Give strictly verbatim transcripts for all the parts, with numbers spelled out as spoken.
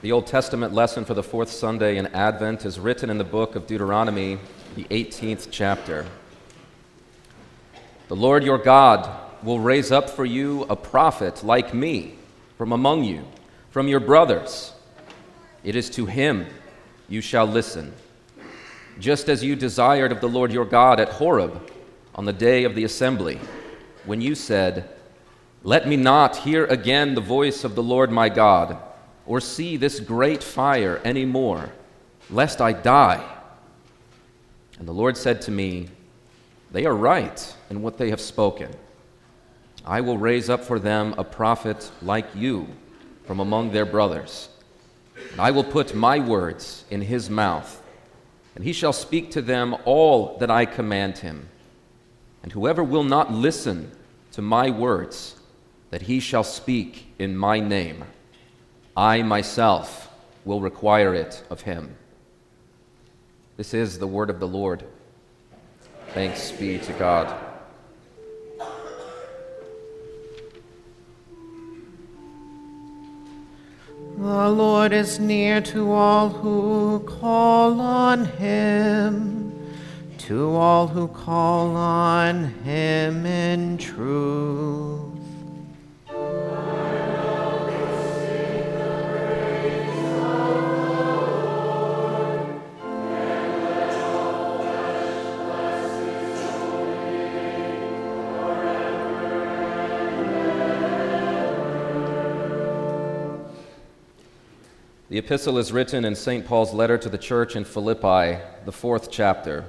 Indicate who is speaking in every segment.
Speaker 1: The Old Testament lesson for the fourth Sunday in Advent is written in the book of Deuteronomy, the eighteenth chapter. The Lord your God will raise up for you a prophet like me from among you, from your brothers. It is to him you shall listen, just as you desired of the Lord your God at Horeb on the day of the assembly, when you said, "Let me not hear again the voice of the Lord my God, or see this great fire any more, lest I die." And the Lord said to me, "They are right in what they have spoken. I will raise up for them a prophet like you from among their brothers. And I will put my words in his mouth, and he shall speak to them all that I command him. And whoever will not listen to my words, that he shall speak in my name, I myself will require it of him." This is the word of the Lord. Thanks be to God.
Speaker 2: The Lord is near to all who call on him, to all who call on him in truth.
Speaker 1: The epistle is written in Saint Paul's letter to the church in Philippi, the fourth chapter.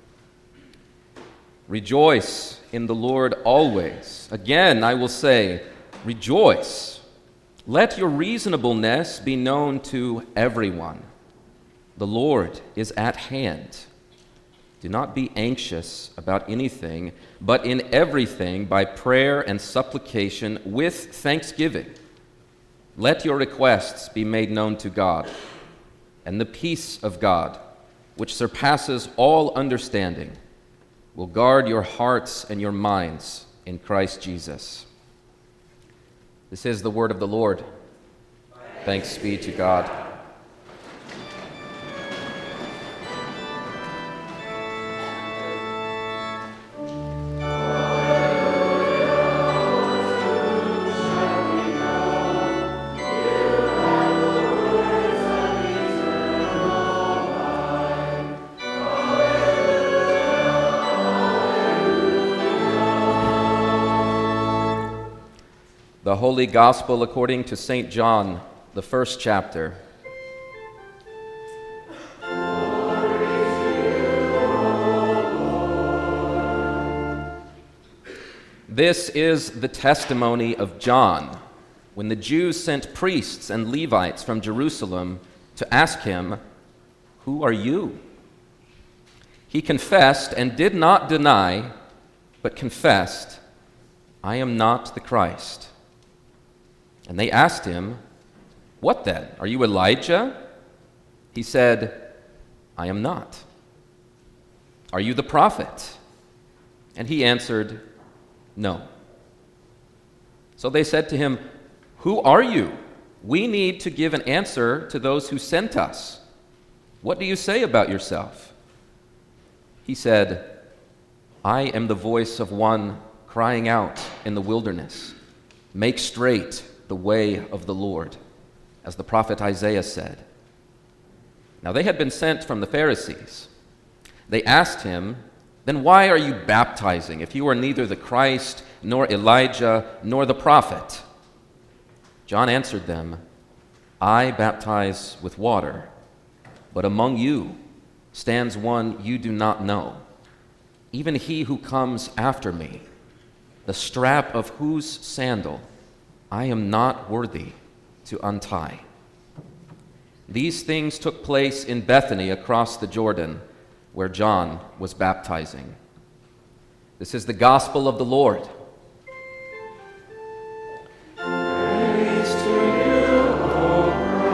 Speaker 1: Rejoice in the Lord always. Again, I will say, rejoice. Let your reasonableness be known to everyone. The Lord is at hand. Do not be anxious about anything, but in everything, by prayer and supplication with thanksgiving, let your requests be made known to God, and the peace of God, which surpasses all understanding, will guard your hearts and your minds in Christ Jesus. This is the word of the Lord. Thanks be to God. The Holy Gospel according to Saint John, the first chapter. This is the testimony of John, when the Jews sent priests and Levites from Jerusalem to ask him, "Who are you?" He confessed and did not deny, but confessed, "I am not the Christ." And they asked him, "What then? Are you Elijah?" He said, "I am not." "Are you the prophet?" And he answered, "No." So they said to him, "Who are you? We need to give an answer to those who sent us. What do you say about yourself?" He said, "I am the voice of one crying out in the wilderness, 'Make straight the way of the Lord,' as the prophet Isaiah said." Now they had been sent from the Pharisees. They asked him, "Then why are you baptizing if you are neither the Christ, nor Elijah, nor the prophet?" John answered them, "I baptize with water, but among you stands one you do not know, even he who comes after me, the strap of whose sandal I am not worthy to untie." These things took place in Bethany across the Jordan, where John was baptizing. This is the gospel of the Lord.
Speaker 2: Praise to you, O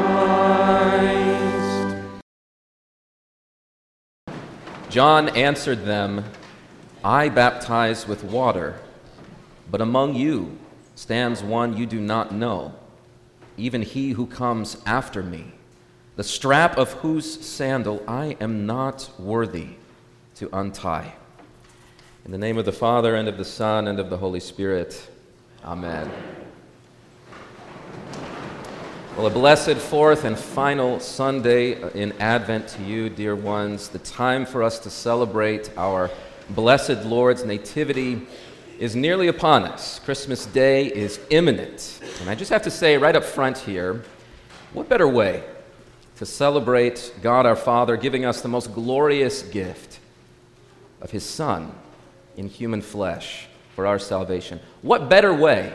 Speaker 2: Christ.
Speaker 1: John answered them, "I baptize with water, but among you stands one you do not know, even he who comes after me, the strap of whose sandal I am not worthy to untie. In the name of the Father, and of the Son, and of the Holy Spirit. Amen. Well, a blessed fourth and final Sunday in Advent to you, dear ones. The time for us to celebrate our blessed Lord's nativity is nearly upon us. Christmas Day is imminent. And I just have to say right up front here, what better way to celebrate God our Father giving us the most glorious gift of His Son in human flesh for our salvation? What better way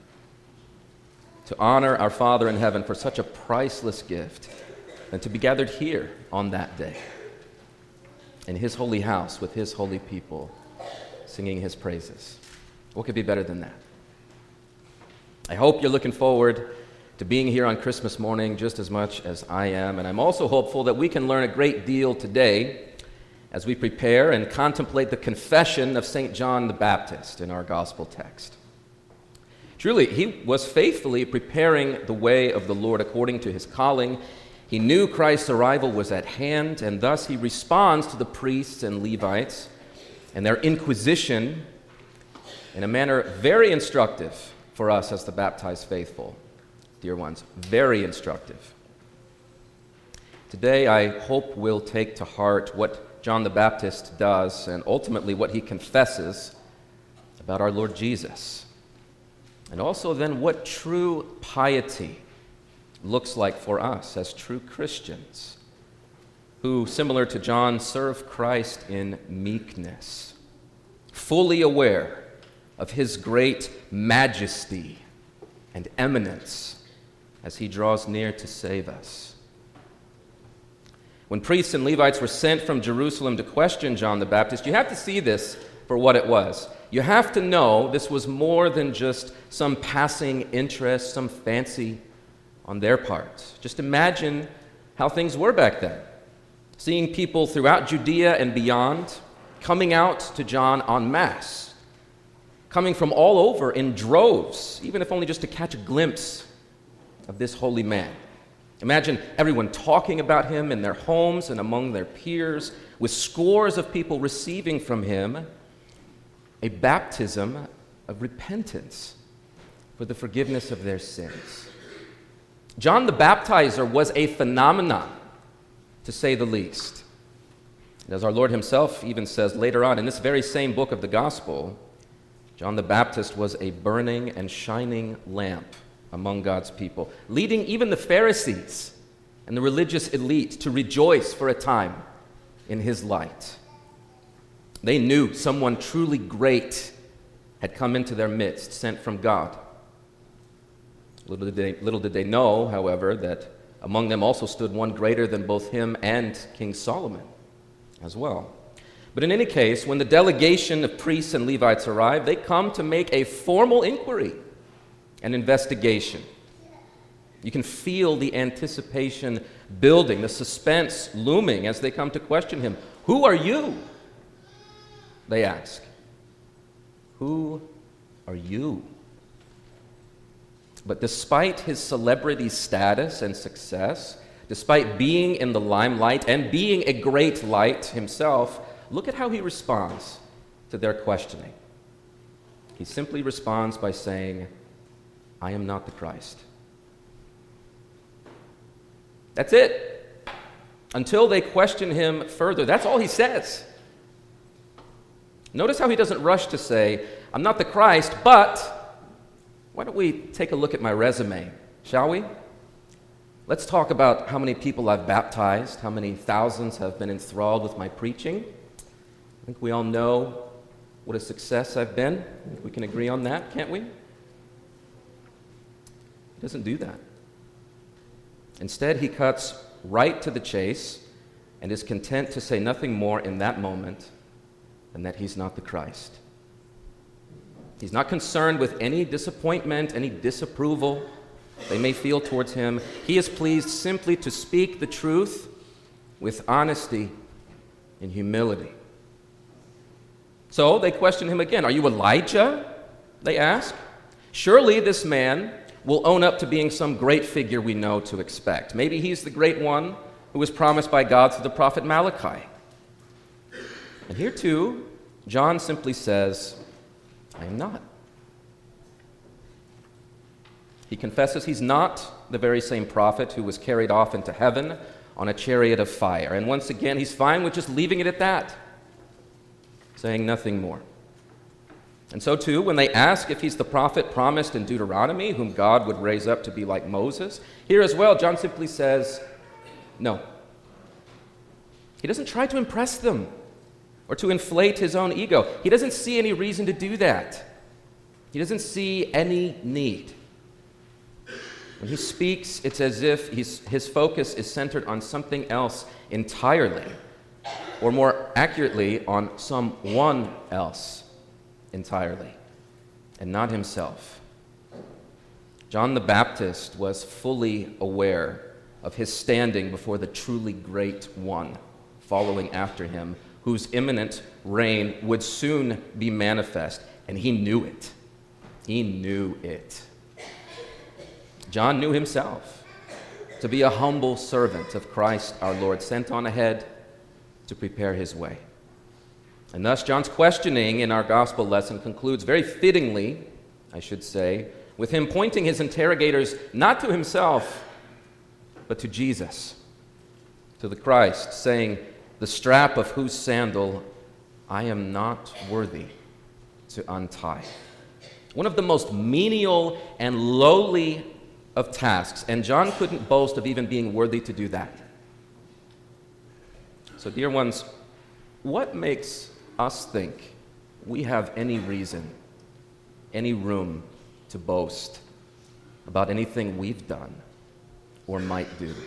Speaker 1: to honor our Father in heaven for such a priceless gift than to be gathered here on that day in His holy house with His holy people singing His praises? What could be better than that? I hope you're looking forward to being here on Christmas morning just as much as I am, and I'm also hopeful that we can learn a great deal today as we prepare and contemplate the confession of Saint John the Baptist in our gospel text. Truly, he was faithfully preparing the way of the Lord according to his calling. He knew Christ's arrival was at hand, and thus he responds to the priests and Levites and their inquisition in a manner very instructive for us as the baptized faithful, dear ones, very instructive. Today, I hope we'll take to heart what John the Baptist does and ultimately what he confesses about our Lord Jesus. And also then what true piety looks like for us as true Christians who, similar to John, serve Christ in meekness, fully aware of his great majesty and eminence as he draws near to save us. When priests and Levites were sent from Jerusalem to question John the Baptist, you have to see this for what it was. You have to know this was more than just some passing interest, some fancy on their part. Just imagine how things were back then. Seeing people throughout Judea and beyond coming out to John en masse, coming from all over in droves, even if only just to catch a glimpse of this holy man. Imagine everyone talking about him in their homes and among their peers, with scores of people receiving from him a baptism of repentance for the forgiveness of their sins. John the Baptizer was a phenomenon, to say the least. And as our Lord himself even says later on in this very same book of the Gospel, John the Baptist was a burning and shining lamp among God's people, leading even the Pharisees and the religious elite to rejoice for a time in his light. They knew someone truly great had come into their midst, sent from God. Little did they, little did they know, however, that among them also stood one greater than both him and King Solomon as well. But in any case, when the delegation of priests and Levites arrive, they come to make a formal inquiry and investigation. You can feel the anticipation building, the suspense looming as they come to question him. Who are you? They ask. Who are you? But despite his celebrity status and success, despite being in the limelight and being a great light himself, look at how he responds to their questioning. He simply responds by saying, I am not the Christ. That's it. Until they question him further, that's all he says. Notice how he doesn't rush to say, I'm not the Christ, but why don't we take a look at my resume, shall we? Let's talk about how many people I've baptized, how many thousands have been enthralled with my preaching. I think we all know what a success I've been. I think we can agree on that, can't we? He doesn't do that. Instead, he cuts right to the chase and is content to say nothing more in that moment than that he's not the Christ. He's not concerned with any disappointment, any disapproval they may feel towards him. He is pleased simply to speak the truth with honesty and humility. So they question him again. Are you Elijah? They ask. Surely this man will own up to being some great figure we know to expect. Maybe he's the great one who was promised by God through the prophet Malachi. And here too, John simply says, I am not. He confesses he's not the very same prophet who was carried off into heaven on a chariot of fire. And once again, he's fine with just leaving it at that, saying nothing more. And so too, when they ask if he's the prophet promised in Deuteronomy, whom God would raise up to be like Moses, here as well, John simply says, no. He doesn't try to impress them or to inflate his own ego. He doesn't see any reason to do that. He doesn't see any need. When he speaks, it's as if he's, his focus is centered on something else entirely, or more accurately, on someone else entirely, and not himself. John the Baptist was fully aware of his standing before the truly great one following after him, whose imminent reign would soon be manifest, and he knew it. He knew it. John knew himself to be a humble servant of Christ our Lord, sent on ahead to prepare his way. And thus, John's questioning in our gospel lesson concludes very fittingly, I should say, with him pointing his interrogators not to himself, but to Jesus, to the Christ, saying, the strap of whose sandal I am not worthy to untie. One of the most menial and lowly of tasks, and John couldn't boast of even being worthy to do that. So, dear ones, what makes us think we have any reason, any room to boast about anything we've done or might do?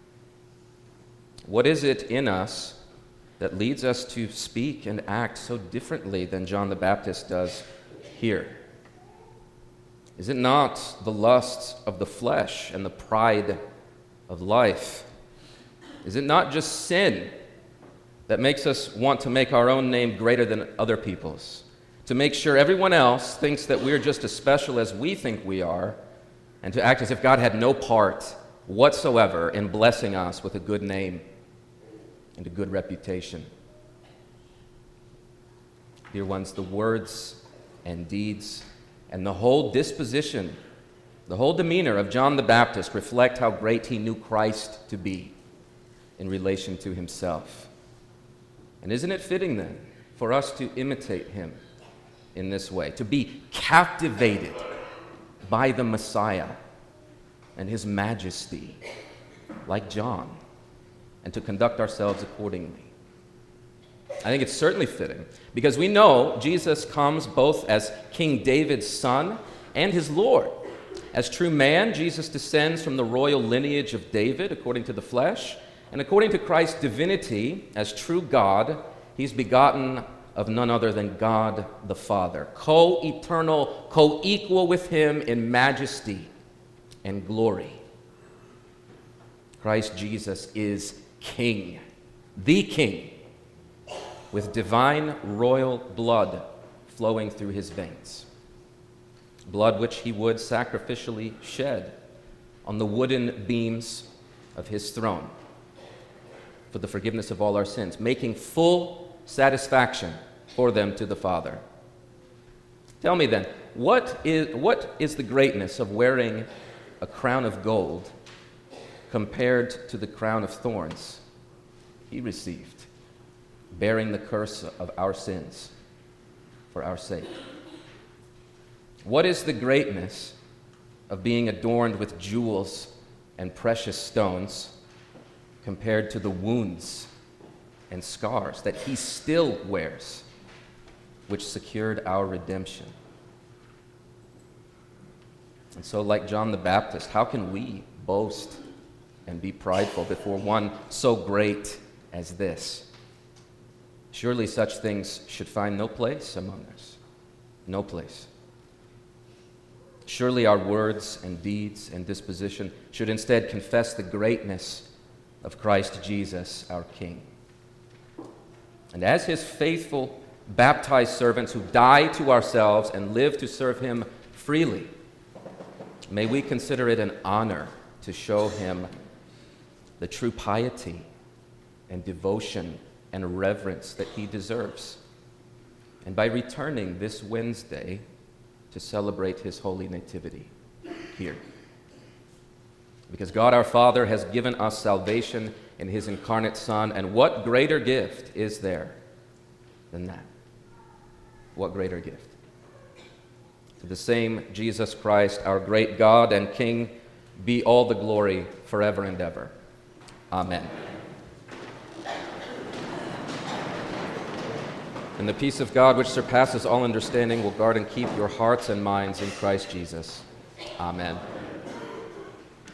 Speaker 1: What is it in us that leads us to speak and act so differently than John the Baptist does here? Is it not the lusts of the flesh and the pride of life? Is it not just sin that makes us want to make our own name greater than other people's, to make sure everyone else thinks that we're just as special as we think we are, and to act as if God had no part whatsoever in blessing us with a good name and a good reputation? Dear ones, the words and deeds and the whole disposition, the whole demeanor of John the Baptist reflect how great he knew Christ to be in relation to himself. And isn't it fitting then for us to imitate him in this way, to be captivated by the Messiah and his majesty, like John, and to conduct ourselves accordingly? I think it's certainly fitting, because we know Jesus comes both as King David's son and his Lord. As true man, Jesus descends from the royal lineage of David according to the flesh, and according to Christ's divinity, as true God, he's begotten of none other than God the Father, co-eternal, co-equal with him in majesty and glory. Christ Jesus is King, the King, with divine royal blood flowing through his veins, blood which he would sacrificially shed on the wooden beams of his throne for the forgiveness of all our sins, making full satisfaction for them to the Father. Tell me then, what is, what is the greatness of wearing a crown of gold compared to the crown of thorns he received, bearing the curse of our sins for our sake? What is the greatness of being adorned with jewels and precious stones compared to the wounds and scars that he still wears, which secured our redemption? And so, like John the Baptist, how can we boast and be prideful before one so great as this? Surely such things should find no place among us. No place. Surely our words and deeds and disposition should instead confess the greatness of Christ Jesus, our King. And as his faithful, baptized servants who die to ourselves and live to serve him freely, May we consider it an honor to show him the true piety and devotion and reverence that he deserves. And by returning this Wednesday to celebrate his holy nativity here. Because God our Father has given us salvation in his incarnate Son, and what greater gift is there than that? What greater gift? To the same Jesus Christ, our great God and King, be all the glory forever and ever. Amen. And the peace of God, which surpasses all understanding, will guard and keep your hearts and minds in Christ Jesus. Amen.